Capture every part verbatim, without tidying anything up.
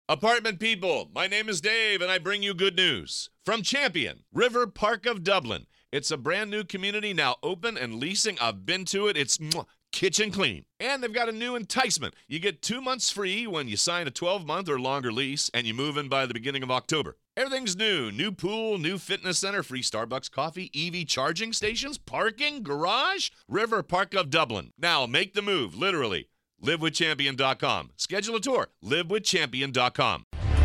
Apartment people, my name is Dave, and I bring you good news. From Champion, River Park of Dublin. It's a brand new community now open and leasing. I've been to it. It's mwah, kitchen clean. And they've got a new enticement. You get two months free when you sign a twelve-month or longer lease, and you move in by the beginning of October. Everything's new. New pool, new fitness center, free Starbucks coffee, E V charging stations, parking, garage. River Park of Dublin. Now make the move, literally. live with champion dot com. Schedule a tour. live with champion dot com.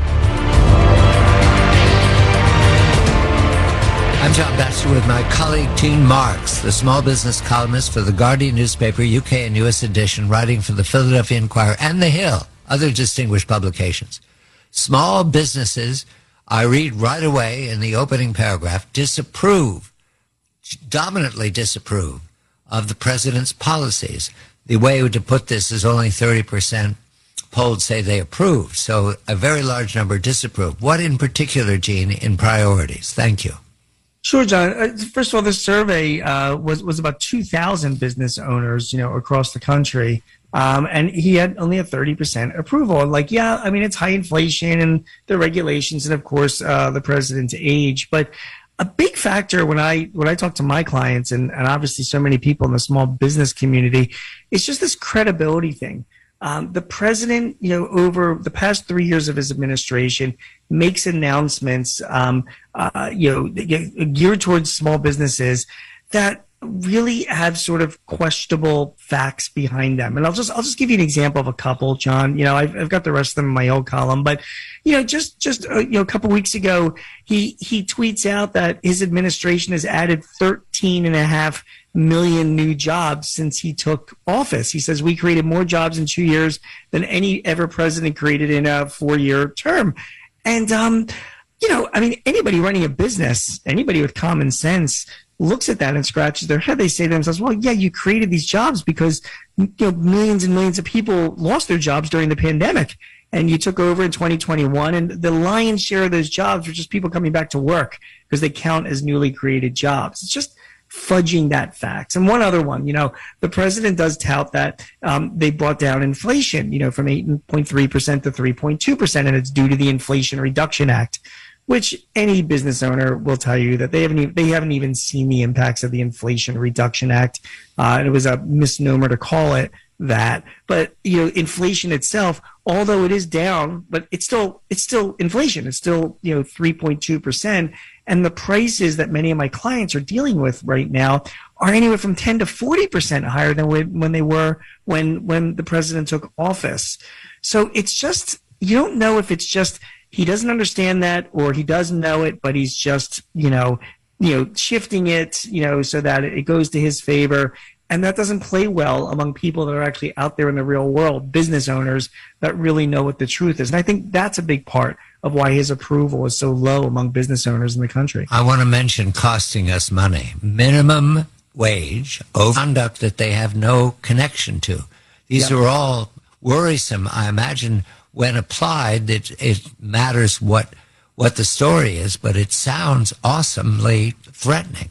I'm John Batchelor with my colleague Gene Marks, the small business columnist for the Guardian newspaper, U K and U S edition, writing for the Philadelphia Inquirer and The Hill, other distinguished publications. Small businesses, I read right away in the opening paragraph, disapprove, dominantly disapprove of the president's policies. The way to put this is only thirty percent polled say they approve, so a very large number disapprove. What in particular, Gene, in priorities? Thank you. Sure, John. Uh, first of all, this survey uh, was was about two thousand business owners, you know, across the country, um, and he had only a thirty percent approval. Like, yeah, I mean, it's high inflation and the regulations, and of course, uh, the president's age, but a big factor when I when I talk to my clients and, and obviously so many people in the small business community, it's just this credibility thing. Um, the president, you know, over the past three years of his administration, makes announcements, um, uh, you know, geared towards small businesses that really have sort of questionable facts behind them. And I'll just I'll just give you an example of a couple, John. You know, I've, I've got the rest of them in my old column, but you know, just just uh, you know, a couple weeks ago, he he tweets out that his administration has added thirteen and a half million new jobs since he took office. He says we created more jobs in two years than any ever president created in a four-year term. And um, you know, I mean, anybody running a business, anybody with common sense looks at that and scratches their head. They say to themselves, well, yeah, you created these jobs because you know millions and millions of people lost their jobs during the pandemic, and you took over in twenty twenty-one, and the lion's share of those jobs were just people coming back to work because they count as newly created jobs. It's just fudging that fact. And one other one, you know, the president does tout that um, they brought down inflation, you know, from eight point three percent to three point two percent, and it's due to the Inflation Reduction Act, which any business owner will tell you that they haven't even, they haven't even seen the impacts of the Inflation Reduction Act. Uh, and it was a misnomer to call it that. But, you know, inflation itself, although it is down, but it's still it's still inflation. It's still, you know, three point two percent. And the prices that many of my clients are dealing with right now are anywhere from ten to forty percent higher than when they were when when the president took office. So it's just, you don't know if it's just he doesn't understand that or he does know it, but he's just, you know, you know, shifting it, you know, so that it goes to his favor. And that doesn't play well among people that are actually out there in the real world, business owners that really know what the truth is. And I think that's a big part of why his approval is so low among business owners in the country. I want to mention costing us money. Minimum wage, over conduct that they have no connection to. These yep. are all worrisome. I imagine when applied, it, it matters what what the story is, but it sounds awesomely threatening.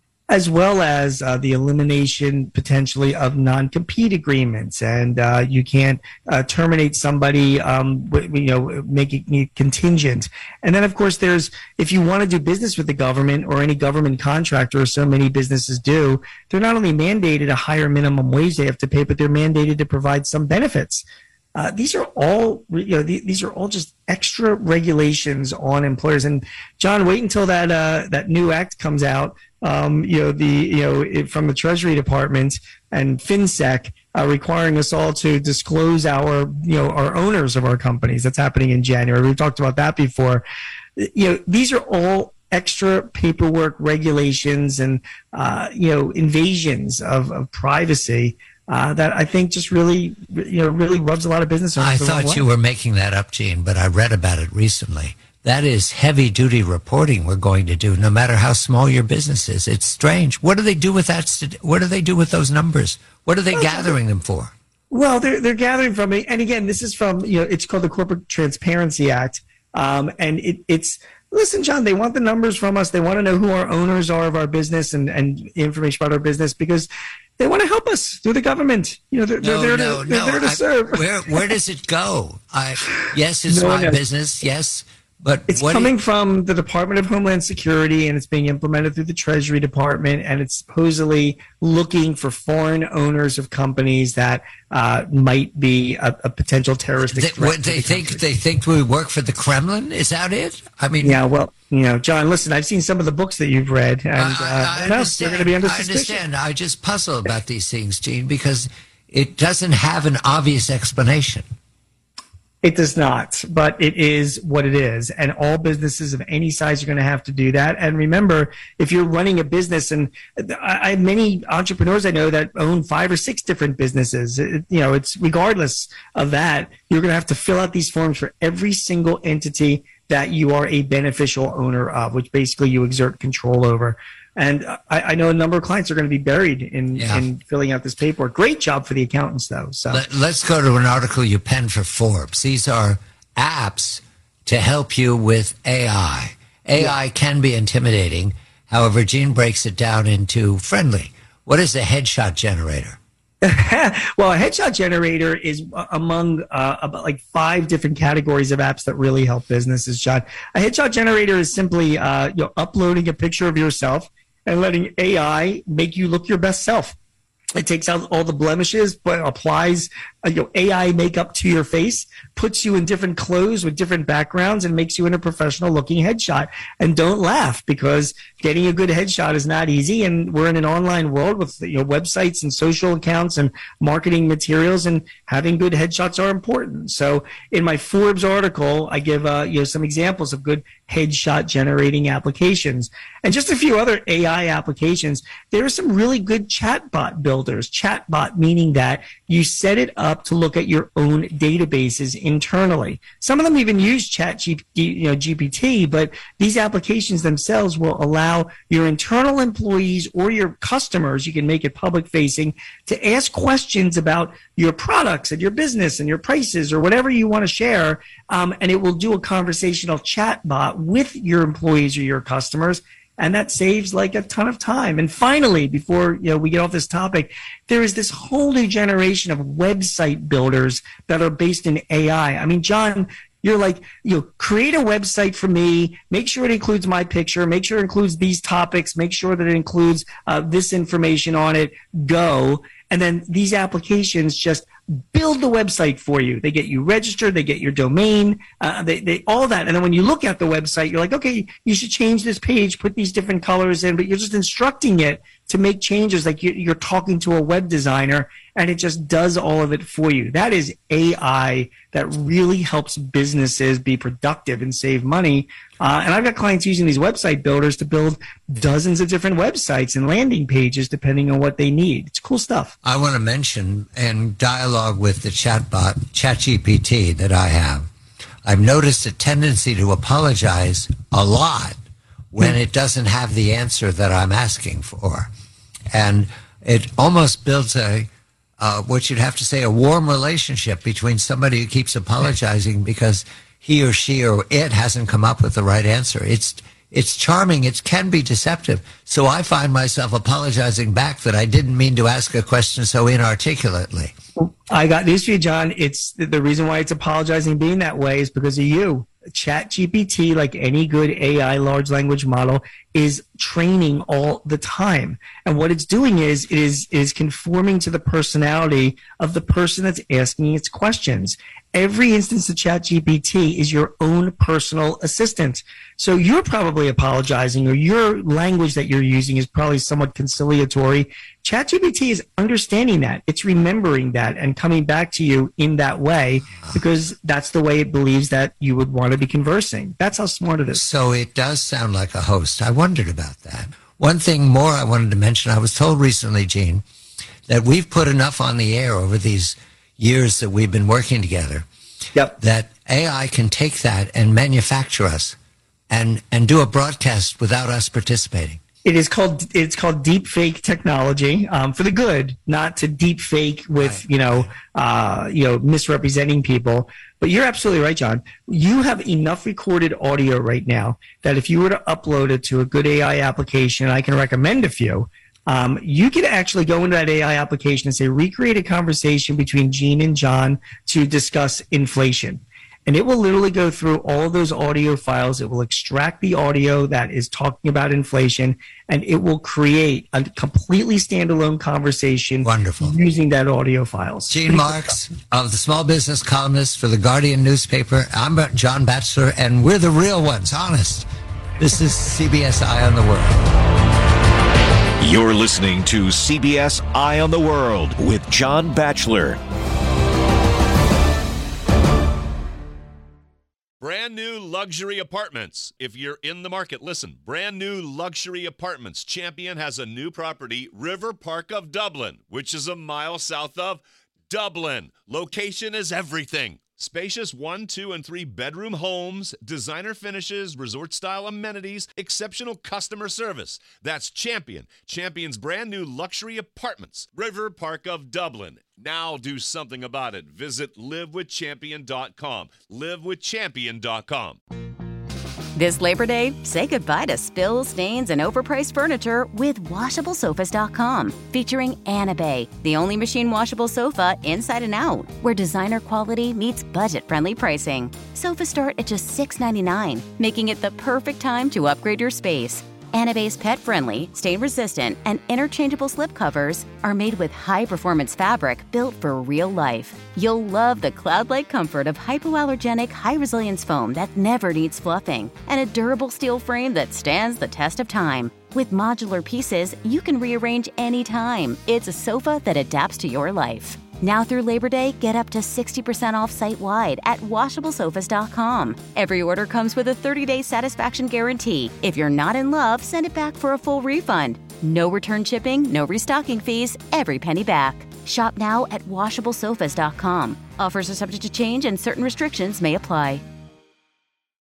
As well as uh, the elimination potentially of non-compete agreements, and uh, you can't uh, terminate somebody, um, w- you know, making it contingent. And then, of course, there's if you want to do business with the government or any government contractor, as so many businesses do, they're not only mandated a higher minimum wage they have to pay, but they're mandated to provide some benefits. Uh, these are all, you know, th- these are all just extra regulations on employers. And John, wait until that uh, that new act comes out. Um, you know, the you know it, from the Treasury Department and FinSec uh, requiring us all to disclose our you know our owners of our companies. That's happening in January. We've talked about that before. You know, these are all extra paperwork regulations and uh, you know invasions of, of privacy. Uh, that I think just really, you know, really rubs a lot of business owners. I thought you were making that up, Gene, but I read about it recently. That is heavy-duty reporting we're going to do, no matter how small your business is. It's strange. What do they do with that? What do they do with those numbers? What are they well, gathering them for? Well, they're they're gathering from it, and again, this is from you know, it's called the Corporate Transparency Act, um, and it, it's Listen, John, they want the numbers from us. They want to know who our owners are of our business and, and information about our business because they want to help us through the government. You know, they're, no, they're there no, to, they're no. there to I, serve. Where, where does it go? I, yes, it's no, my no. business. Yes. But it's coming you, from the Department of Homeland Security, and it's being implemented through the Treasury Department, and it's supposedly looking for foreign owners of companies that uh, might be a, a potential terroristic they, threat. What, they the think they think we work for the Kremlin. Is that it? I mean, yeah. Well, you know, John, listen, I've seen some of the books that you've read, and uh, I, I no, understand. they're going to be under I suspicion. understand. I just puzzle about these things, Gene, because it doesn't have an obvious explanation. It does not, but it is what it is. And all businesses of any size are going to have to do that. And remember, if you're running a business, and I have many entrepreneurs I know that own five or six different businesses, it, you know, it's regardless of that, you're going to have to fill out these forms for every single entity that you are a beneficial owner of, which basically you exert control over. And I, I know a number of clients are going to be buried in, yeah. in filling out this paperwork. Great job for the accountants, though. So Let, let's go to an article you penned for Forbes. These are apps to help you with A I. A I yeah. can be intimidating. However, Gene breaks it down into friendly. What is a headshot generator? Well, a headshot generator is among uh, about like five different categories of apps that really help businesses, John. A headshot generator is simply uh, you know, uploading a picture of yourself and letting A I make you look your best self. It takes out all the blemishes, but applies uh, you know, A I makeup to your face, puts you in different clothes with different backgrounds, and makes you in a professional-looking headshot. And don't laugh, because getting a good headshot is not easy. And we're in an online world with you know websites and social accounts and marketing materials, and having good headshots are important. So in my Forbes article, I give uh, you know some examples of good headshot generating applications, and just a few other A I applications. There are some really good chatbot builders. Chatbot meaning that you set it up to look at your own databases internally. Some of them even use Chat G P T, you know, G P T, but these applications themselves will allow your internal employees or your customers, you can make it public facing, to ask questions about your products and your business and your prices or whatever you want to share, um, and it will do a conversational chatbot with your employees or your customers. And that saves like a ton of time. And finally, before you know we get off this topic, there is this whole new generation of website builders that are based in A I. I mean, John, you're like, you know, create a website for me, make sure it includes my picture, make sure it includes these topics, make sure that it includes uh, this information on it, go. And then these applications just build the website for you. They get you registered, they get your domain, uh, they, they all that. And then when you look at the website, you're like, okay, you should change this page, put these different colors in, but you're just instructing it to make changes like you, you're talking to a web designer, and it just does all of it for you. That is A I that really helps businesses be productive and save money. Uh, and I've got clients using these website builders to build dozens of different websites and landing pages depending on what they need. It's cool stuff. I want to mention, in dialogue with the chatbot, ChatGPT, that I have, I've noticed a tendency to apologize a lot when it doesn't have the answer that I'm asking for. And it almost builds a, uh, what you'd have to say, a warm relationship between somebody who keeps apologizing because he or she or it hasn't come up with the right answer. It's it's charming. It can be deceptive. So I find myself apologizing back that I didn't mean to ask a question so inarticulately. I got news for you, John. It's the reason why it's apologizing being that way is because of you. ChatGPT, like any good A I large language model, is training all the time. And what it's doing is it is is conforming to the personality of the person that's asking its questions. Every instance of ChatGPT is your own personal assistant. So you're probably apologizing, or your language that you're using is probably somewhat conciliatory. ChatGPT is understanding that. It's remembering that and coming back to you in that way because that's the way it believes that you would want to be conversing. That's how smart it is. So it does sound like a host. I wondered about that. One thing more I wanted to mention, I was told recently, Gene, that we've put enough on the air over these years that we've been working together, yep, that A I can take that and manufacture us and, and do a broadcast without us participating. It is called it's called deep fake technology um, for the good, not to deep fake with Right. you know uh, you know misrepresenting people. But you're absolutely right, John. You have enough recorded audio right now that if you were to upload it to a good A I application, I can recommend a few. Um, you could actually go into that A I application and say, recreate a conversation between Gene and John to discuss inflation. And it will literally go through all of those audio files. It will extract the audio that is talking about inflation, and it will create a completely standalone conversation. Wonderful. Using that audio files. Gene Marks of the Small Business Columnist for the Guardian newspaper. I'm John Batchelor, and we're the real ones, honest. This is C B S Eye on the World. You're listening to C B S Eye on the World with John Batchelor. Brand new luxury apartments. If you're in the market, listen. Brand new luxury apartments. Champion has a new property, River Park of Dublin, which is a mile south of Dublin. Location is everything. Spacious one, two, and three bedroom homes, designer finishes, resort-style amenities, exceptional customer service. That's Champion. Champion's brand new luxury apartments, River Park of Dublin. Now do something about it. Visit live with champion dot com. live with champion dot com. This Labor Day, say goodbye to spills, stains, and overpriced furniture with washable sofas dot com. Featuring Anabay, the only machine washable sofa inside and out, where designer quality meets budget-friendly pricing. Sofas start at just six ninety-nine, making it the perfect time to upgrade your space. Anabay's pet-friendly, stain-resistant, and interchangeable slipcovers are made with high-performance fabric built for real life. You'll love the cloud-like comfort of hypoallergenic, high-resilience foam that never needs fluffing, and a durable steel frame that stands the test of time. With modular pieces, you can rearrange anytime. It's a sofa that adapts to your life. Now through Labor Day, get up to sixty percent off site-wide at washable sofas dot com. Every order comes with a thirty-day satisfaction guarantee. If you're not in love, send it back for a full refund. No return shipping, no restocking fees, every penny back. Shop now at washable sofas dot com. Offers are subject to change and certain restrictions may apply.